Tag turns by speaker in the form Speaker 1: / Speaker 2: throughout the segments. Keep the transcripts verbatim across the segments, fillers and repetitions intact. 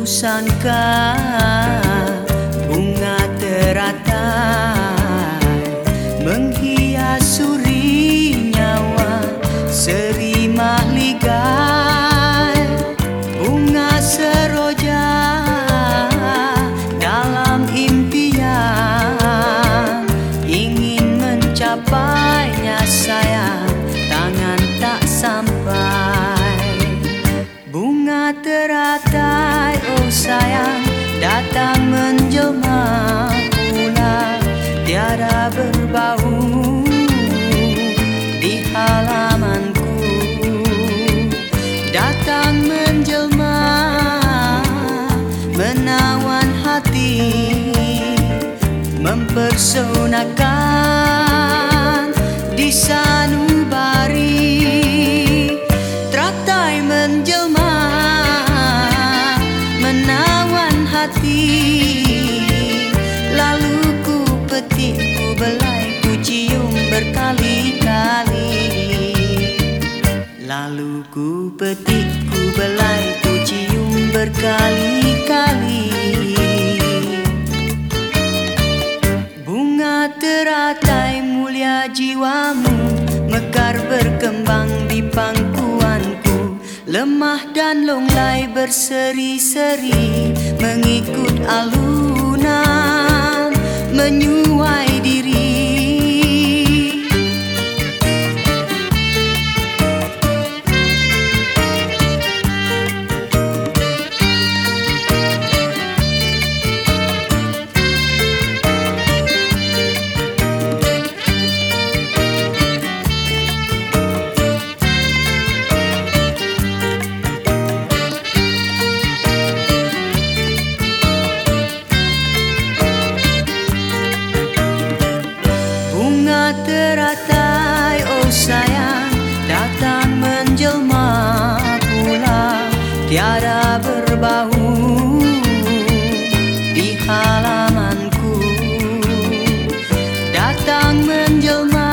Speaker 1: sangka bunga teratai menghias suri nyawa seri mahligai, bunga seroja dalam impian ingin mencapainya sayang, tangan tak sampai. Bunga teratai oh sayang datang menjelma pula, tiada berbau di halamanku. Datang menjelma menawan hati, mempersonakan di sanubari. Teratai menjelma menawan hati, lalu ku petik, ku belai, ku cium berkali-kali. Lalu ku petik, ku belai, ku cium berkali-kali. Bunga teratai mulia jiwamu, mekar berkembang di pangkuanku. Lemah dan longlai berseri-seri mengikut alunan, menyuai diri. Bunga teratai oh sayang datang menjelma pula, tiada berbau di halamanku. Datang menjelma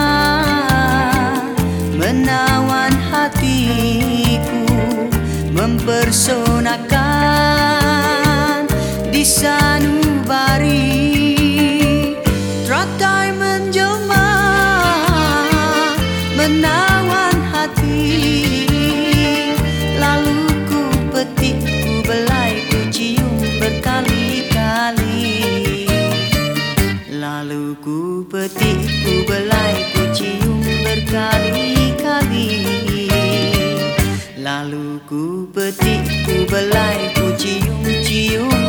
Speaker 1: menawan hatiku, mempersonakan di sanubari. Teratai menjelma menawan hati, lalu ku petik, ku belai, ku cium berkali-kali. Lalu ku petik, ku belai, ku cium berkali-kali. Lalu ku petik, ku belai, ku cium, cium